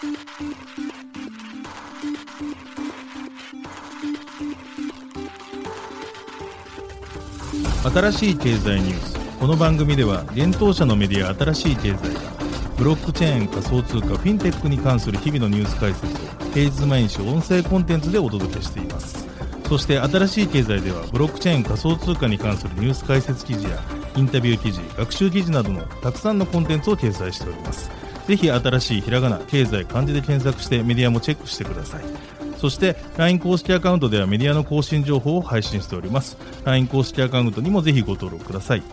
新しい経済ニュース。この番組では現当社のメディア新しい経済がブロックチェーン、仮想通貨、フィンテックに関する日々のニュース解説を平日毎日音声コンテンツでお届けしています。そして新しい経済ではブロックチェーン、仮想通貨に関するニュース解説記事やインタビュー記事、学習記事などのたくさんのコンテンツを掲載しております。ぜひ新しいひらがな、経済、漢字で検索してメディアもチェックしてください。そして LINE 公式アカウントではメディアの更新情報を配信しております。 LINE 公式アカウントにもぜひご登録ください。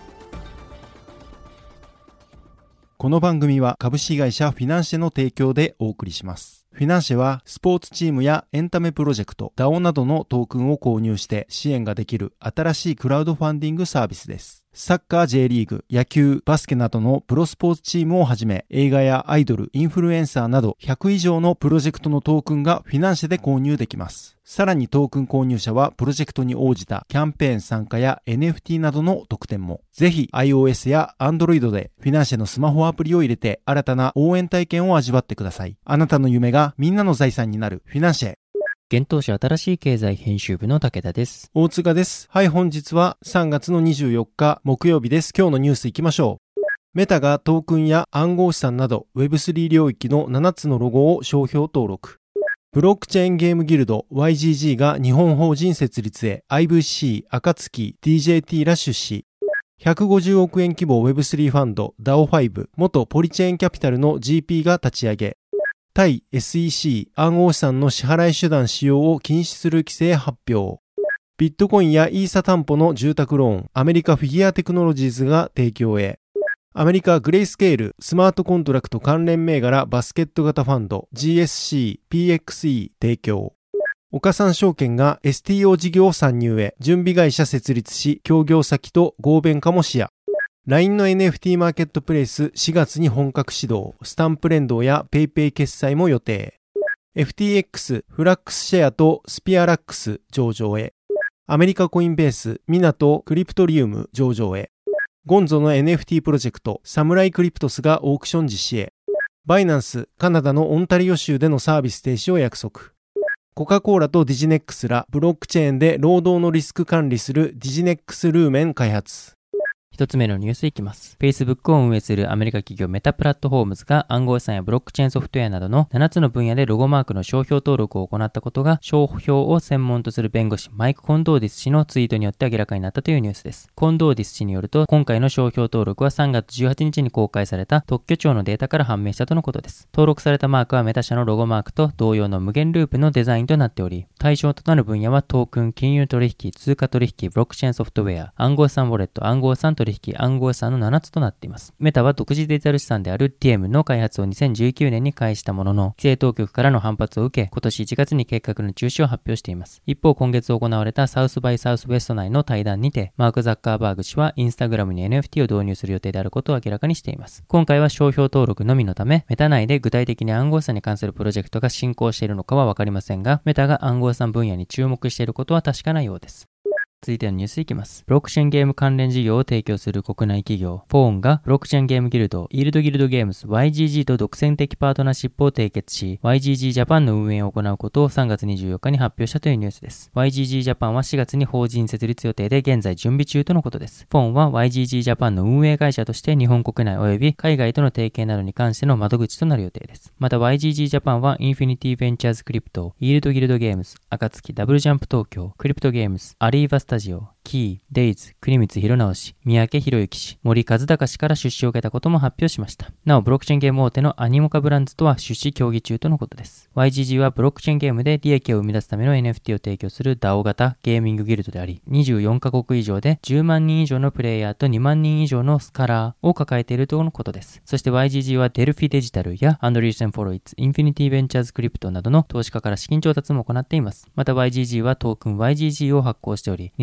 この番組は株式会社フィナンシェの提供でお送りします。フィナンシェはスポーツチームやエンタメプロジェクト、DAO などのトークンを購入して支援ができる新しいクラウドファンディングサービスです。サッカー J リーグ、野球、バスケなどのプロスポーツチームをはじめ、映画やアイドル、インフルエンサーなど100以上のプロジェクトのトークンがフィナンシェで購入できます。さらにトークン購入者はプロジェクトに応じたキャンペーン参加や NFT などの特典も。ぜひ iOS や Android でフィナンシェのスマホアプリを入れて新たな応援体験を味わってください。あなたの夢がみんなの財産になるフィナンシェ。 現当社新しい経済編集部の武田です。 大塚です。はい、本日は3月の24日木曜日です。今日のニュースいきましょう。メタがトークンや暗号資産など Web3 領域の7つのロゴを商標登録。ブロックチェーンゲームギルド YGG が日本法人設立へ IVC、暁、DJT ら出資。150億円規模 Web3 ファンド DAO5 元ポリチェーンキャピタルの GP が立ち上げ。対 SEC 暗号資産の支払い手段使用を禁止する規制発表。ビットコインやイーサ担保の住宅ローン、アメリカフィギュアテクノロジーズが提供へ。アメリカグレイスケールスマートコントラクト関連銘柄バスケット型ファンド GSC PXE 提供。岡三証券が STO 事業参入へ準備会社設立し、協業先と合弁化も視野。LINE の NFT マーケットプレイス4月に本格始動、スタンプ連動や PayPay 決済も予定。FTX、フラックスシェアとスピアラックス上場へ。アメリカコインベース、ミナとクリプトリウム上場へ。ゴンゾの NFT プロジェクト、サムライクリプトスがオークション実施へ。バイナンス、カナダのオンタリオ州でのサービス停止を約束。コカ・コーラとディジネックスらブロックチェーンで労働のリスク管理するディジネックスルーメン開発。 一つ目のニュースいきます。Facebook を運営するアメリカ企業メタプラットフォームズが暗号資産やブロックチェーンソフトウェアなどの7つの分野でロゴマークの商標登録を行ったことが商標を専門とする弁護士マイク・コンドーディス氏のツイートによって明らかになったというニュースです。コンドーディス氏によると、今回の商標登録は3月18日に公開された特許庁のデータから判明したとのことです。登録されたマークはメタ社のロゴマークと同様の無限ループのデザインとなっており、対象となる分野はトークン、金融取引、通貨取引、ブロックチェーンソフトウェア、暗号資産ウォレット、暗号資産取引、暗号資産の7つとなっています。メタは独自デジタル資産である TM の開発を2019年に開始したものの、規制当局からの反発を受け、今年1月に計画の中止を発表しています。一方、今月行われたサウスバイサウスウェスト内の対談にて、マーク・ザッカーバーグ氏はインスタグラムに NFT を導入する予定であることを明らかにしています。今回は商標登録のみのため、メタ内で具体的に暗号資産に関するプロジェクトが進行しているのかはわかりませんが、メタが暗号資産分野に注目していることは確かなようです。続いてのニュースいきます。ブロックチェーンゲーム関連事業を提供する国内企業、フォーンがブロックチェーンゲームギルド、イールドギルドゲームズ YGG と独占的パートナーシップを締結し、YGG ジャパンの運営を行うことを3月24日に発表したというニュースです。YGG ジャパンは4月に法人設立予定で現在準備中とのことです。フォーンは YGG ジャパンの運営会社として日本国内及び海外との提携などに関しての窓口となる予定です。また YGG ジャパンはインフィニティベンチャーズクリプト、イールドギルドゲームズ、暁、ダブルジャンプ東京、クリプトゲームズ、アリーバスタジオ、キー、デイズ、国光弘直氏、三宅博之氏、森和孝氏から出資を受けたことも発表しました。なお、ブロックチェーンゲーム大手のアニモカブランズとは出資協議中とのことです。YGG はブロックチェーンゲームで利益を生み出すための NFT を提供する DAO 型ゲーミングギルドであり、24カ国以上で10万人以上のプレイヤーと2万人以上のスカラーを抱えているとのことです。そして YGG はデルフィデジタルやアンドリーセン・フォロイツ、インフィニティベンチャーズクリプトなどの投資家から資金調達も行っています。また YGG はトークン YGG を発行しており、2021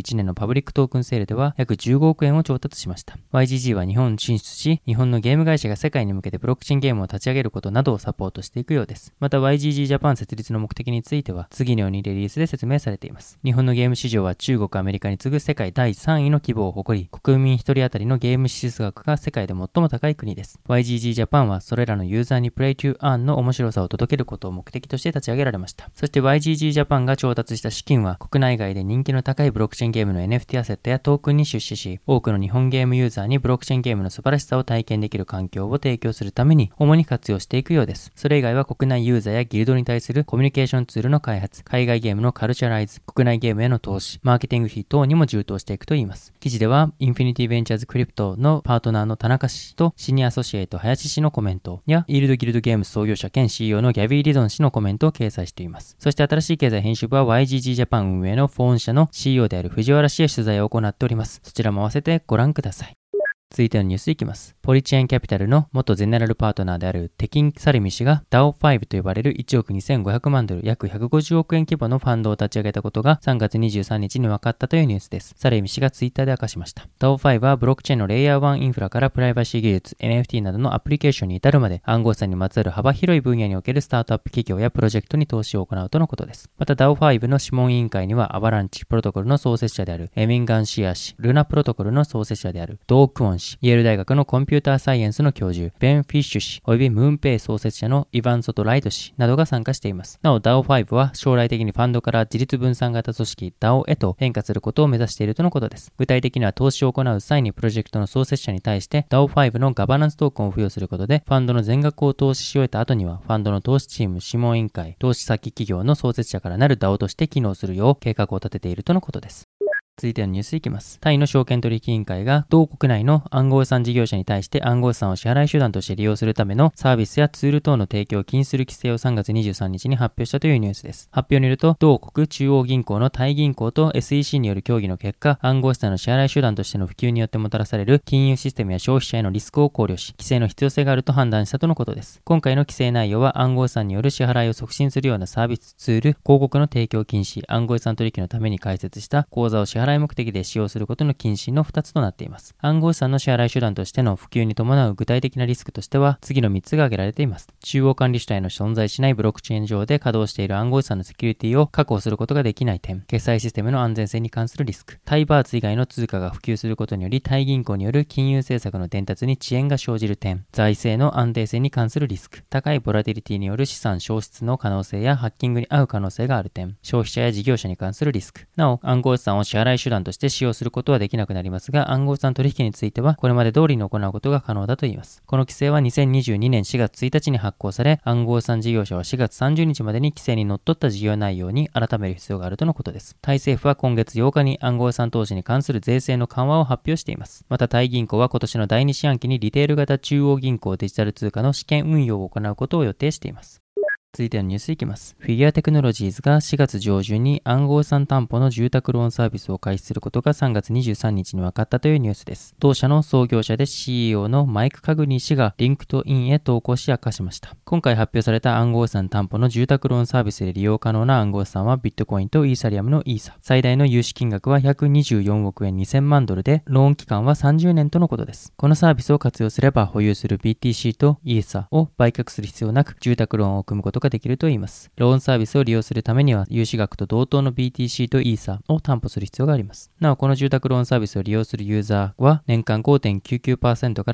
2021年のパブリックトークンセールでは約15億円を調達しました。YGG は日本進出し、日本のゲーム会社が世界に向けてブロックチェーンゲームを立ち上げることなどをサポートしていくようです。また YGG ジャパン設立の目的については次のようにリリースで説明されています。日本のゲーム市場は中国、アメリカに次ぐ世界第3位の規模を誇り、国民1人当たりのゲーム支出額が世界で最も高い国です。YGG ジャパンはそれらのユーザーにプレイトゥーアーンの面白さを届けることを目的として立ち上げられました。そして YGG ジャパンが調達した資金は国内外で人気の高いブロックチェーンゲームの NFT アセットやトークンに出資し、多くの日本ゲームユーザーにブロックチェーンゲームの素晴らしさを体験できる環境を提供するために主に活用していくようです。それ以外は国内ユーザーやギルドに対するコミュニケーションツールの開発、海外ゲームのカルチャライズ、国内ゲームへの投資、マーケティング費等にも充当していくといいます。記事ではインフィニティベンチャーズクリプトのパートナーの田中氏とシニアアソシエイト林氏のコメントやイールドギルドゲームズ創業者兼 CEO のギャビー・リドン氏のコメントを掲載しています。そして新しい経済編集部は YGG ジャパン運営のフォーン社の CEO である藤原氏へ取材を行っております。そちらも合わせてご覧ください。続いてのニュースいきます。ポリチェーンキャピタルの元ゼネラルパートナーであるテキン・サレミ氏が DAO5 と呼ばれる1億2500万ドル約150億円規模のファンドを立ち上げたことが3月23日に分かったというニュースです。サレミ氏がツイッターで明かしました。DAO5 はブロックチェーンのレイヤー1インフラからプライバシー技術、NFT などのアプリケーションに至るまで暗号資産にまつわる幅広い分野におけるスタートアップ企業やプロジェクトに投資を行うとのことです。また DAO5 の諮問委員会にはアバランチプロトコルの創設者であるエミン・ガンシア氏、ルナプロトコルの創設者であるドー・クオン氏、イェール大学のコンピューターサイエンスの教授ベン・フィッシュ氏およびムーンペイ創設者のイヴァン・ソト・ライト氏などが参加しています。なお DAO5 は将来的にファンドから自立分散型組織 DAO へと変化することを目指しているとのことです。具体的には投資を行う際にプロジェクトの創設者に対して DAO5 のガバナンストークンを付与することでファンドの全額を投資し終えた後にはファンドの投資チーム、諮問委員会、投資先企業の創設者からなる DAO として機能するよう計画を立てているとのことです。続いてのニュースいきます。タイの証券取引委員会が同国内の暗号資産事業者に対して暗号資産を支払い手段として利用するためのサービスやツール等の提供を禁止する規制を3月23日に発表したというニュースです。発表によると、同国中央銀行のタイ銀行と SEC による協議の結果、暗号資産の支払い手段としての普及によってもたらされる金融システムや消費者へのリスクを考慮し、規制の必要性があると判断したとのことです。今回の規制内容は暗号資産による支払いを促進するようなサービス、ツール、広告の提供禁止、暗号資産取引のために開設した口座を支払い目的で使用することの禁止の2つとなっています。暗号資産の支払い手段としての普及に伴う具体的なリスクとしては次の3つが挙げられています。中央管理主体の存在しないブロックチェーン上で稼働している暗号資産のセキュリティを確保することができない点、決済システムの安全性に関するリスク、タイバーツ以外の通貨が普及することによりタイ銀行による金融政策の伝達に遅延が生じる点、財政の安定性に関するリスク、高いボラティリティによる資産消失の可能性やハッキングに遭う可能性がある点、消費者や事業者に関するリスク。なお、暗号資産を支払い手段として使用することはできなくなりますが、暗号資産取引についてはこれまで通りに行うことが可能だといいます。この規制は2022年4月1日に発行され、暗号資産事業者は4月30日までに規制にのっとった事業内容に改める必要があるとのことです。タイ政府は今月8日に暗号資産投資に関する税制の緩和を発表しています。またタイ銀行は今年の第2四半期にリテール型中央銀行デジタル通貨の試験運用を行うことを予定しています。続いてのニュースいきます。フィギュアテクノロジーズが4月上旬に暗号資産担保の住宅ローンサービスを開始することが3月23日に分かったというニュースです。同社の創業者で CEO のマイク・カグニー氏がリンクトインへ投稿し明かしました。今回発表された暗号資産担保の住宅ローンサービスで利用可能な暗号資産はビットコインとイーサリアムのイーサ。最大の融資金額は約24億円2000万ドルで、ローン期間は30年とのことです。このサービスを活用すれば保有する BTC とイーサを売却する必要なく住宅ローンを組むことができるといいます。ローンサービスを利用するためには融資額と同等の BTC とイーサを担保する必要があります。なお、この住宅ローンサービスを利用するユーザーは年間 5.99% から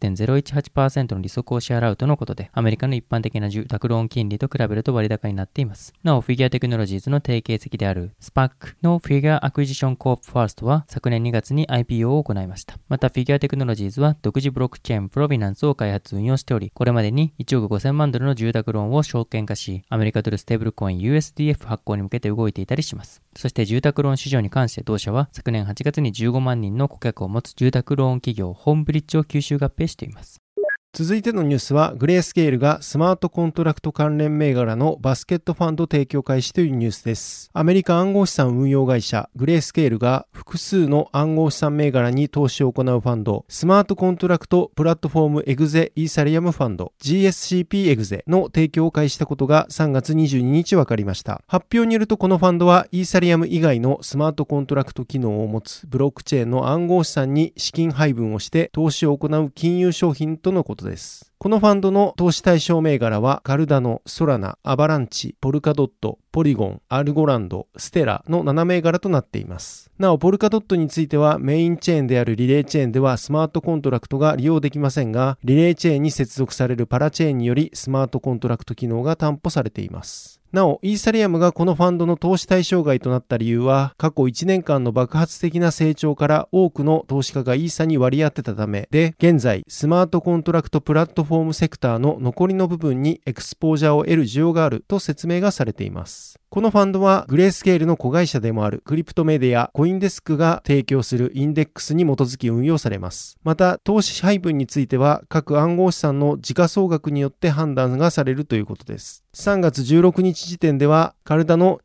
6.018% の利息を支払うとのことで、アメリカの一般的な住宅ローン金利と比べると割高になっています。なお、フィギュアテクノロジーズの提携先である SPAC のフィギュアアクイジションコープファーストは昨年2月に IPO を行いました。また、フィギュアテクノロジーズは独自ブロックチェーンプロビナンスを開発運用しており、これまでに1億5000万ドルの住宅ローンを証券化し、アメリカドルステーブルコイン USDF 発行に向けて動いていたりします。そして住宅ローン市場に関して同社は昨年8月に15万人の顧客を持つ住宅ローン企業ホームブリッジを吸収合併しています。 続いてのニュースは、グレースケールがスマートコントラクト関連銘柄のバスケットファンド提供開始というニュースです。アメリカ暗号資産運用会社グレースケールが複数の暗号資産銘柄に投資を行うファンド、スマートコントラクトプラットフォームエグゼイーサリアムファンド GSCP エグゼの提供を開始したことが3月22日分かりました。発表によると、このファンドはイーサリアム以外のスマートコントラクト機能を持つブロックチェーンの暗号資産に資金配分をして投資を行う金融商品とのことです。このファンドの投資対象銘柄はカルダノ、ソラナ、アバランチ、ポルカドット、ポリゴン、アルゴランド、ステラの7銘柄となっています。なお、ポルカドットについてはメインチェーンであるリレーチェーンではスマートコントラクトが利用できませんが、リレーチェーンに接続されるパラチェーンによりスマートコントラクト機能が担保されています。なお、イーサリアムがこのファンドの投資対象外となった理由は、過去1年間の爆発的な成長から多くの投資家がイーサに割り当てたためで、現在、スマートコントラクトプラットフォームセクターの残りの部分にエクスポージャーを得る需要があると説明がされています。このファンドはグレースケールの子会社でもあるクリプトメディアコインデスクが提供するインデックスに基づき運用されます。また、投資配分については各暗号資産の時価総額によって判断がされるということです。3月16日時点ではカルダの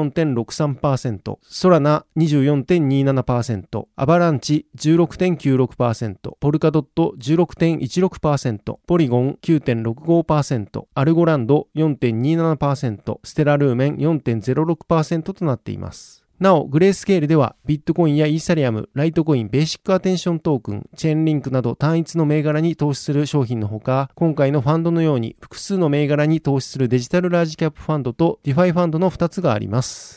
24.63%、ソラナ 24.27%、アバランチ 16.96%、ポルカドット 16.16%、ポリゴン 9.65%、アルゴランド 4.27%、ステラルーメン 4.06% となっています。なお、グレースケールではビットコインやイーサリアム、ライトコイン、ベーシックアテンショントークン、チェーンリンクなど単一の銘柄に投資する商品のほか、今回のファンドのように複数の銘柄に投資するデジタルラージキャップファンドとディファイファンドの2つがあります。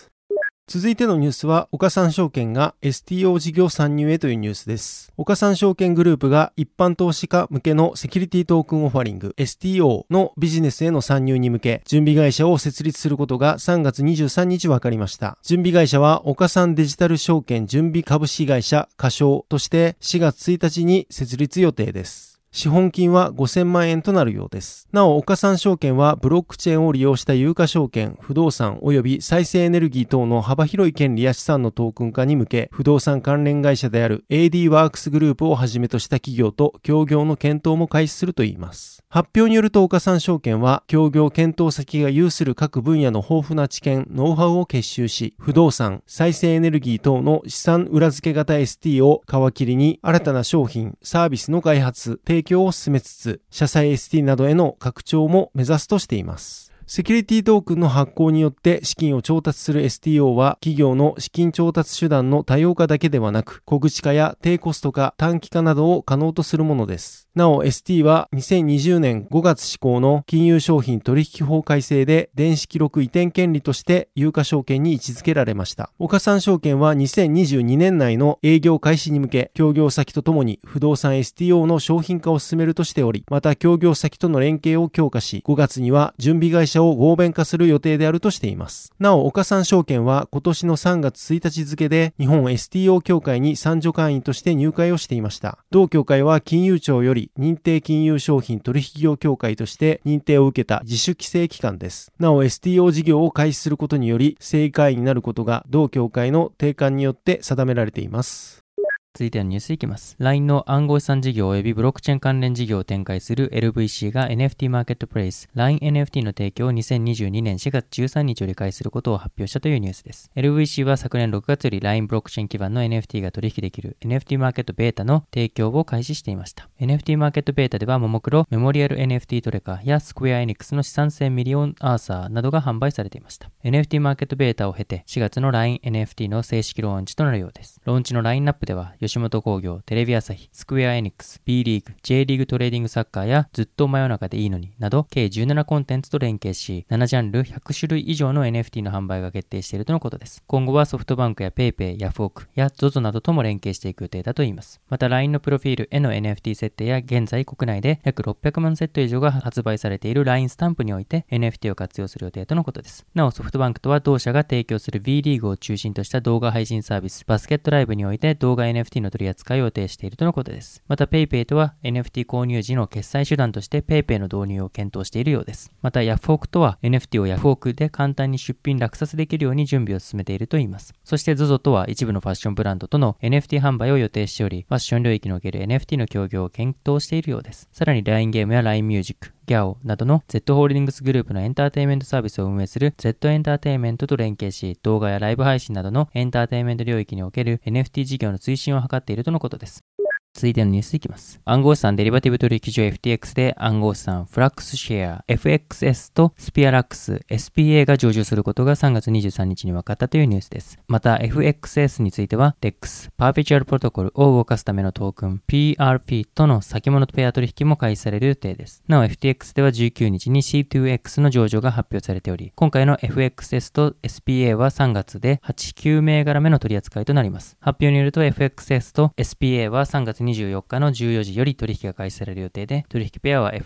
続いてのニュースは、岡三証券が STO 事業参入へというニュースです。岡三証券グループが一般投資家向けのセキュリティトークンオファリング STO のビジネスへの参入に向け、準備会社を設立することが3月23日分かりました。準備会社は岡三デジタル証券準備株式会社仮称として4月1日に設立予定です。資本金は5000万円となるようです。なお、岡三証券はブロックチェーンを利用した有価証券、不動産及び再生エネルギー等の幅広い権利や資産のトークン化に向け、不動産関連会社である AD ワークスグループをはじめとした企業と協業の検討も開始するといいます。発表によると岡三証券は、協業検討先が有する各分野の豊富な知見、ノウハウを結集し、不動産、再生エネルギー等の資産裏付け型 ST を皮切りに新たな商品、サービスの開発、提供を進めつつ、社債 ST などへの拡張も目指すとしています。セキュリティトークンの発行によって資金を調達する STO は企業の資金調達手段の多様化だけではなく、小口化や低コスト化、短期化などを可能とするものです。なお ST は2020年5月施行の金融商品取引法改正で電子記録移転権利として有価証券に位置づけられました。岡三証券は2022年内の営業開始に向け、協業先とともに不動産 STO の商品化を進めるとしており、また協業先との連携を強化し、5月には準備会社を合弁化する予定であるとしています。なお、岡三証券は今年の3月1日付で日本 STO 協会に参助会員として入会をしていました。同協会は金融庁より認定金融商品取引業協会として認定を受けた自主規制機関です。なお STO 事業を開始することにより正会員になることが同協会の定款によって定められています。 続いてのニュースいきます。LINE の暗号資産事業及びブロックチェーン関連事業を展開する LVC が NFT マーケットプレイス LINE NFT の提供を2022年4月13日より開始することを発表したというニュースです。LVC は昨年6月より LINE ブロックチェーン基盤の NFT が取引できる NFT マーケットベータの提供を開始していました。NFT マーケットベータではももクロ、メモリアル NFT トレカやスクエアエニックスの資産性ミリオンアーサーなどが販売されていました。NFT マーケットベータを経て4月の LINE NFT の正式ローンチとなるようです。ローンチのラインナップでは吉本興業、テレビ朝日、スクエアエニックス、B リーグ、J リーグトレーディングサッカーやずっと真夜中でいいのになど計17コンテンツと連携し、7ジャンル100種類以上の NFT の販売が決定しているとのことです。今後はソフトバンクや PayPay、ヤフオクや ZOZO などとも連携していく予定だといいます。また LINE のプロフィールへの NFT 設定や現在国内で約600万セット以上が発売されている LINE スタンプにおいて NFT を活用する予定とのことです。なおソフトバンクとは同社が提供する B リーグを中心とした動画配信サービスバスケットライブにおいて動画 NFT NFT の取り扱いを予定しているとのことです。また PayPay とは NFT 購入時の決済手段として PayPay の導入を検討しているようです。またヤフオクとは NFT をヤフオクで簡単に出品落札できるように準備を進めているといいます。そして ZOZO とは一部のファッションブランドとの NFT 販売を予定しており、ファッション領域における NFT の協業を検討しているようです。さらに LINE ゲームや LINE ミュージック、GYAO などの Z ホールディングスグループのエンターテインメントサービスを運営する Z エンターテインメントと連携し、動画やライブ配信などのエンターテインメント領域における NFT 事業の推進を図っているとのことです。続いてのニュースいきます。暗号資産デリバティブ取引所 FTX で暗号資産フラックスシェア FXS とスピアラックス SPA が上場することが3月23日に分かったというニュースです。また FXS については DEX パーペチュアルプロトコルを動かすためのトークン PRP との先物ペア取引も開始される予定です。なお FTX では19日に C2X の上場が発表されており、今回の FXS と SPA は3月で89銘柄目の取り扱いとなります。発表によると FXS と SPA は3月24日の14時より取引が開始される予定で、取引ペアは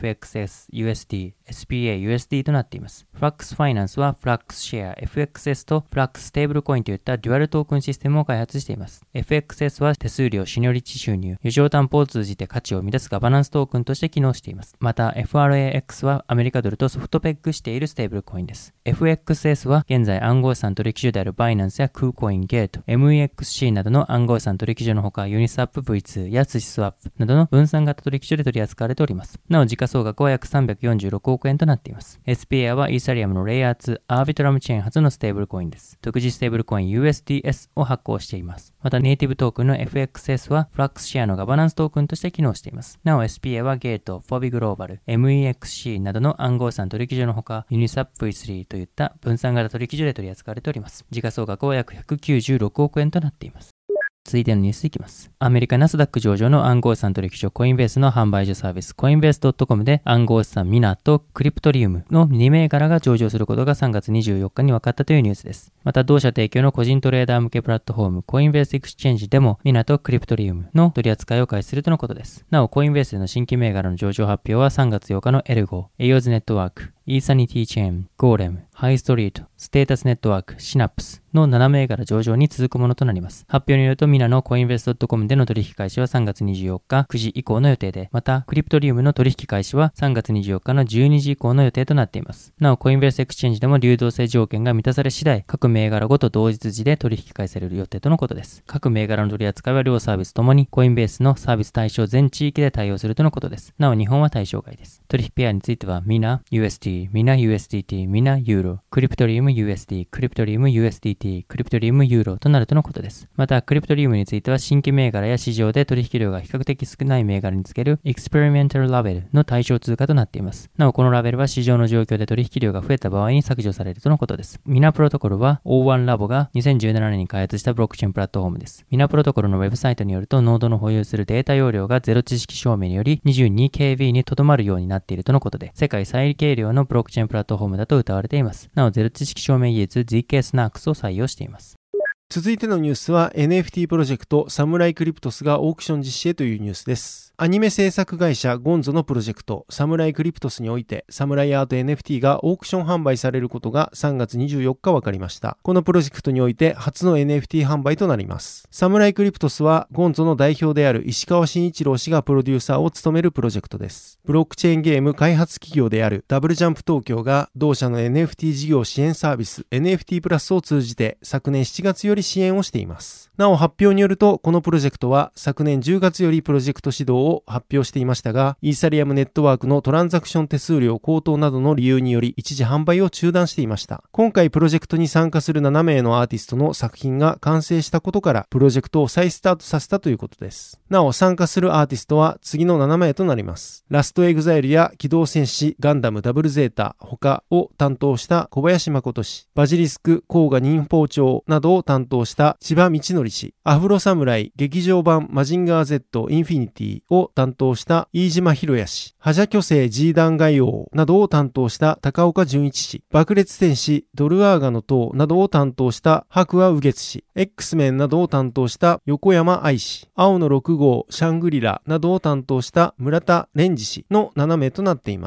FXS-USD、SPA-USD となっています。フラックスファイナンスはフラックスシェア、FXS とフラックスステーブルコインといったデュアルトークンシステムを開発しています。FXS は手数料、シニョリティ収入、余剰担保を通じて価値を生み出すガバナンストークンとして機能しています。また FRAX はアメリカドルとソフトペックしているステーブルコインです。FXS は現在暗号資産取引所であるバイナンスやクーコイン、ゲート、MEXC などの暗号資産取引所のほか、ユニスワップ V2 やスワップなどの分散型取引所で取り扱われております。なお時価総額は約346億円となっています。SPA はイーサリアムのレイヤー2アービトラムチェーン初のステーブルコインです。独自ステーブルコイン USDS を発行しています。またネイティブトークンの FXS はフラックスシェアのガバナンストークンとして機能しています。なお SPA はゲート、フォビグローバル、MEXC などの暗号資産取引所のほか、ユニスワップ V3 といった分散型取引所で取り扱われております。時価総額は約196億円となっています。続いてのニュースいきます。アメリカナスダック上場の暗号資産取引所コインベースの販売所サービスコインベース .com で暗号資産ミナとクリプトリウムの2銘柄が上場することが3月24日に分かったというニュースです。また同社提供の個人トレーダー向けプラットフォームコインベースエクスチェンジでもミナとクリプトリウムの取り扱いを開始するとのことです。なおコインベースでの新規銘柄の上場発表は3月8日のエルゴ、エイオーズネットワーク、イーサニティチェーン、ゴーレム、ハイストリート、ステータスネットワーク、シナプスの7銘柄上場に続くものとなります。発表によるとミナのコインベース .com での取引開始は3月24日9時以降の予定で、またクリプトリウムの取引開始は3月24日の12時以降の予定となっています。なおコインベースエクスチェンジでも流動性条件が満たされ次第、各銘柄ごと同日時で取引開始される予定とのことです。各銘柄の取り扱いは両サービスともにコインベースのサービス対象全地域で対応するとのことです。なお日本は対象外です。取引ペアについてはミナ USD、ミナ USDT、ミナユーロ、クリプトリウム USD、クリプトリウム USDT、クリプトリウムユーロとなるとのことです。またクリプトリウムについては新規銘柄や市場で取引量が比較的少ない銘柄につけるエクスペリメンタルラベルの対象通貨となっています。なおこのラベルは市場の状況で取引量が増えた場合に削除されるとのことです。ミナプロトコルは O1 ラボが2017年に開発したブロックチェーンプラットフォームです。ミナプロトコルのウェブサイトによるとノードの保有するデータ容量がゼロ知識証明により 22KB にとどまるようになっているとのことで、世界最軽量のブロックチェーンプラットフォームだと謳われています。なおゼロ知識証明技術 ZK-SNARKS を採用しています。 続いてのニュースは NFT プロジェクトサムライクリプトスがオークション実施へというニュースです。アニメ制作会社ゴンゾのプロジェクトサムライクリプトスにおいてサムライアート NFT がオークション販売されることが3月24日分かりました。このプロジェクトにおいて初の NFT 販売となります。サムライクリプトスはゴンゾの代表である石川慎一郎氏がプロデューサーを務めるプロジェクトです。ブロックチェーンゲーム開発企業であるダブルジャンプ東京が同社の NFT 事業支援サービス NFT プラスを通じて昨年7月より支援をしています。なお発表によるとこのプロジェクトは昨年10月よりプロジェクト始動を発表していましたが、イーサリアムネットワークのトランザクション手数料高騰などの理由により一時販売を中断していました。今回プロジェクトに参加する7名のアーティストの作品が完成したことからプロジェクトを再スタートさせたということです。なお参加するアーティストは次の7名となります。ラストエグザイルや機動戦士ガンダムダブルゼータ他を担当した小林誠氏、バジリスク甲賀忍法帳などを担当した千葉道則氏、アフロサムライ劇場版マジンガー Z インフィニティを担当した飯島博也氏、覇者巨星 G 弾外王などを担当した高岡純一氏、爆裂戦士ドルアーガの塔などを担当した白亜右月氏、X メンなどを担当した横山愛氏、青の6号シャングリラなどを担当した村田蓮司氏の7名となっています。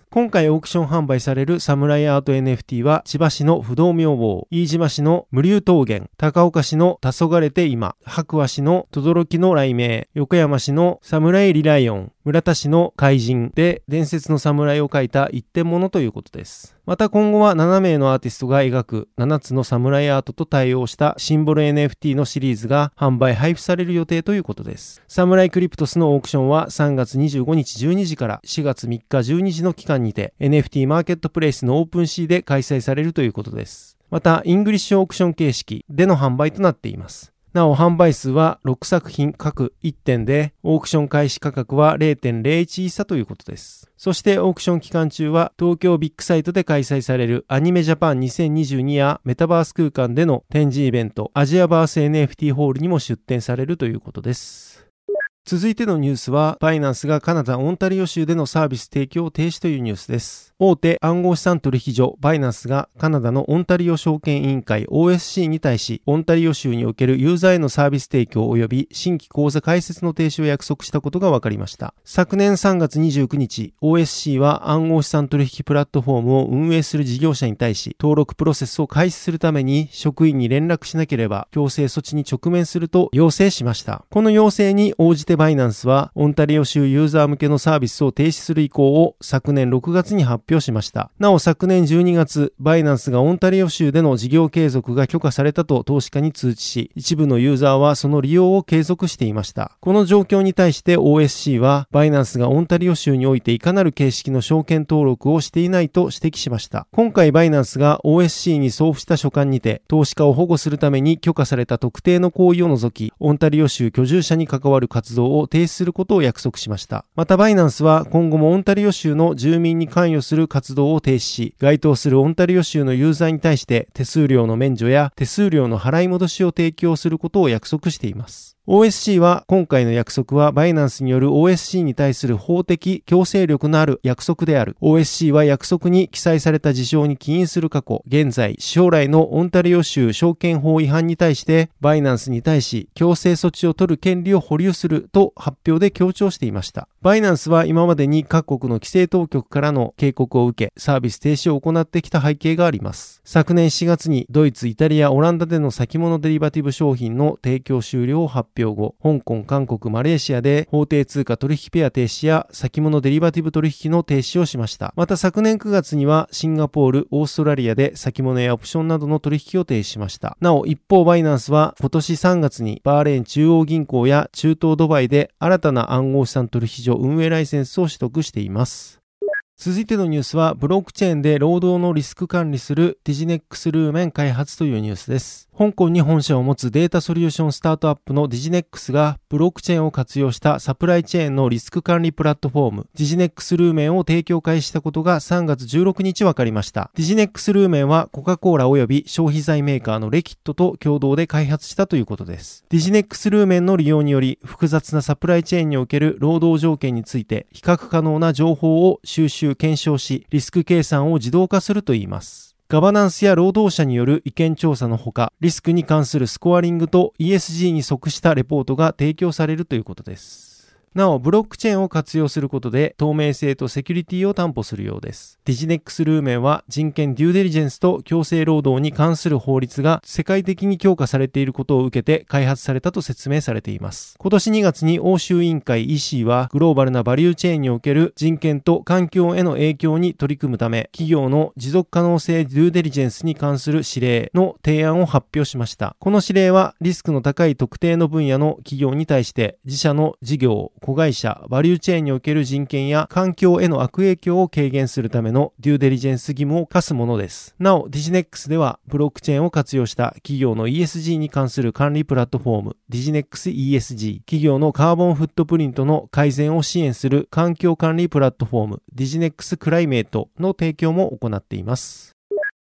今回オークション販売されるサムライアート NFT は千葉市の不動明王、飯島市の無竜桃源、高岡市の黄昏て今、白亜市の轟の雷鳴、横山市のサムライリライオン、村田市の怪人で伝説の侍を描いた一点物ということです。また今後は7名のアーティストが描く7つの侍アートと対応したシンボル NFT のシリーズが販売配布される予定ということです。サムライクリプトスのオークションは3月25日12時から4月3日12時の期間にて NFT マーケットプレイスのオープンシーで開催されるということです。またイングリッシュオークション形式での販売となっています。なお販売数は6作品各1点で、オークション開始価格は 0.01 イーサということです。そしてオークション期間中は東京ビッグサイトで開催されるアニメジャパン2022やメタバース空間での展示イベントアジアバース NFT ホールにも出展されるということです。続いてのニュースは、バイナンスがカナダ・オンタリオ州でのサービス提供を停止というニュースです。大手暗号資産取引所バイナンスがカナダのオンタリオ証券委員会 OSC に対し、オンタリオ州におけるユーザーへのサービス提供及び新規口座開設の停止を約束したことが分かりました。昨年3月29日、OSC は暗号資産取引プラットフォームを運営する事業者に対し、登録プロセスを開始するために職員に連絡しなければ強制措置に直面すると要請しました。この要請に応じてバイナンスは、オンタリオ州ユーザー向けのサービスを停止する意向を昨年6月に発表しました。なお昨年12月、バイナンスがオンタリオ州での事業継続が許可されたと投資家に通知し、一部のユーザーはその利用を継続していました。この状況に対して OSC は、バイナンスがオンタリオ州においていかなる形式の証券登録をしていないと指摘しました。今回バイナンスが OSC に送付した書簡にて、投資家を保護するために許可された特定の行為を除き、オンタリオ州居住者に関わる活動を停止することを約束しました。またバイナンスは今後もオンタリオ州の住民に関与する活動を停止し、該当するオンタリオ州のユーザーに対して手数料の免除や手数料の払い戻しを提供することを約束しています。OSC は今回の約束はバイナンスによる OSC に対する法的強制力のある約束である。OSC は約束に記載された事象に起因する過去、現在、将来のオンタリオ州証券法違反に対してバイナンスに対し強制措置を取る権利を保留すると発表で強調していました。バイナンスは今までに各国の規制当局からの警告を受け、サービス停止を行ってきた背景があります。昨年4月にドイツ、イタリア、オランダでの先物デリバティブ商品の提供終了を発表後、香港、韓国、マレーシアで法定通貨取引ペア停止や先物デリバティブ取引の停止をしました。また昨年9月にはシンガポール、オーストラリアで先物やオプションなどの取引を停止しました。なお一方バイナンスは今年3月にバーレーン中央銀行や中東ドバイで新たな暗号資産取引所運営ライセンスを取得しています。続いてのニュースはブロックチェーンで労働のリスク管理するディジネックスルーメン開発というニュースです。香港に本社を持つデータソリューションスタートアップのディジネックスがブロックチェーンを活用したサプライチェーンのリスク管理プラットフォームディジネックスルーメンを提供開始したことが3月16日分かりました。ディジネックスルーメンはコカ・コーラ及び消費財メーカーのレキットと共同で開発したということです。ディジネックスルーメンの利用により複雑なサプライチェーンにおける労働条件について比較可能な情報を収集・検証しリスク計算を自動化するといいます。ガバナンスや労働者による意見調査のほか、リスクに関するスコアリングと ESG に即したレポートが提供されるということです。なお、ブロックチェーンを活用することで透明性とセキュリティを担保するようです。ディジネックスルーメンは人権デューデリジェンスと強制労働に関する法律が世界的に強化されていることを受けて開発されたと説明されています。今年2月に欧州委員会 EC はグローバルなバリューチェーンにおける人権と環境への影響に取り組むため、企業の持続可能性デューデリジェンスに関する指令の提案を発表しました。この指令はリスクの高い特定の分野の企業に対して自社の事業、子会社、バリューチェーンにおける人権や環境への悪影響を軽減するためのデューデリジェンス義務を課すものです。なお、ディジネックスではブロックチェーンを活用した企業の ESG に関する管理プラットフォーム、ディジネックス ESG、企業のカーボンフットプリントの改善を支援する環境管理プラットフォーム、ディジネックスクライメートの提供も行っています。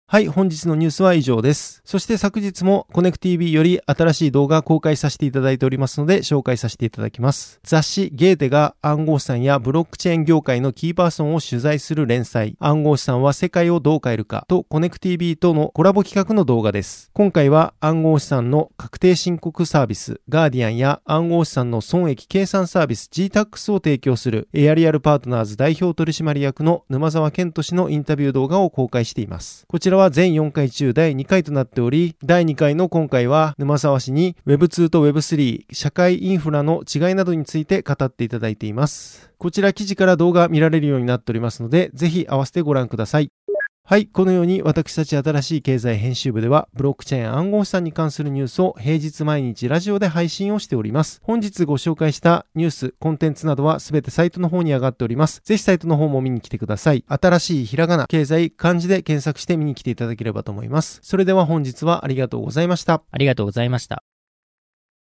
はい、本日のニュースは以上です。そして昨日もコネク TV より新しい動画公開させていただいておりますので紹介させていただきます。雑誌ゲーテが暗号資産やブロックチェーン業界のキーパーソンを取材する連載、暗号資産は世界をどう変えるかとコネク TV とのコラボ企画の動画です。今回は暗号資産の確定申告サービスガーディアンや暗号資産の損益計算サービス GTAX を提供するエアリアルパートナーズ代表取締役の沼沢健人氏のインタビュー動画を公開しています。こちらは全4回中第2回となっており、第2回の今回は沼沢氏に Web2 と Web3 社会インフラの違いなどについて語っていただいています。こちら記事から動画見られるようになっておりますので、ぜひ合わせてご覧ください。はい、このように私たち新しい経済編集部ではブロックチェーン暗号資産に関するニュースを平日毎日ラジオで配信をしております。本日ご紹介したニュース、コンテンツなどはすべてサイトの方に上がっております。ぜひサイトの方も見に来てください。新しいひらがな、経済、漢字で検索して見に来ていただければと思います。それでは本日はありがとうございました。 ありがとうございました。